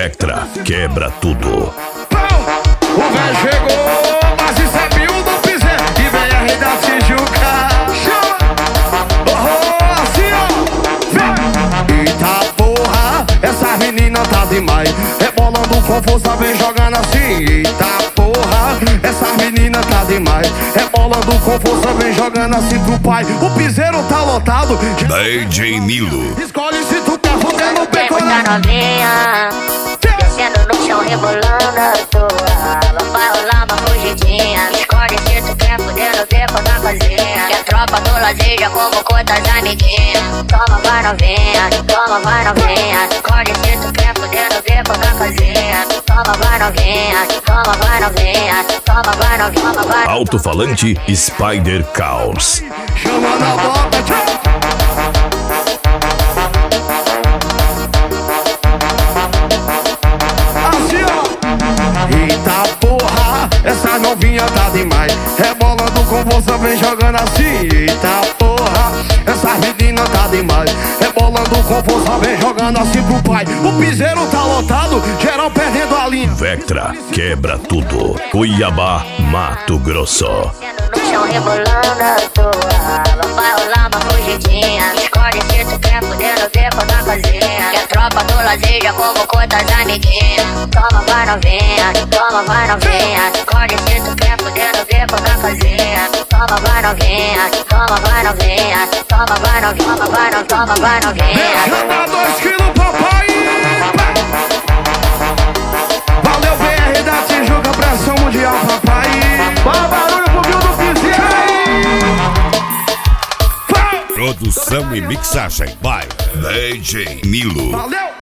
Vectra quebra tudo. O véio chegou, mas isso é mil do Piseiro e BR da Tijuca. Assim ó, eita porra, essa menina tá demais. Rebolando com força, vem jogando assim. Eita porra, essa menina tá demais. Rebolando com força, vem jogando assim pro pai. O piseiro tá lotado. DJ Nilo. Escolhe se tu quer fudendo bem com Muita novinha, descendo no chão, rebolando a tua. Vai rolar uma fugidinha. Escolhe se tu quer fudendo beco na cozinha. Que a tropa do Lazinha convocou das amiguinhas. Toma, vai novinha, toma, vai novinha. Escolhe se tu quer fudendo beco na cozinha. Toma, vai novinha, toma, vai novinha. Toma, vai novinha, toma, vai. Alto-falante Spider Caos. chama na bota, assim ó. Eita porra, essa novinha tá demais. Rebolando com força, vem jogando assim. Eita porra, essa menina tá demais. Rebolando com força, vem jogando assim pro pai. O piseiro tá lotado, geral perdendo a linha. Vectra quebra tudo. Cuiabá, Mato Grosso. No chão rebolando a tua. Vai rolar uma fugidinha. Escolhe se tu quer fuder no beco da cozinha. Que a tropa do Lazinha convocou das amiguinhas. Toma, vai novinha, toma, vai novinha. Escolhe se tu quer fuder no beco da cozinha. Toma, vai novinha, toma, vai novinha. Toma, vai novinha, toma, vai novinha, toma, vai novinha. Deixa dar 2 quilos, papai. Valeu, BR da Tijuca, pressão mundial, papai. Bora barulho pro Bill do Piseiro. Produção e mixagem by DJ Nilo. Valeu.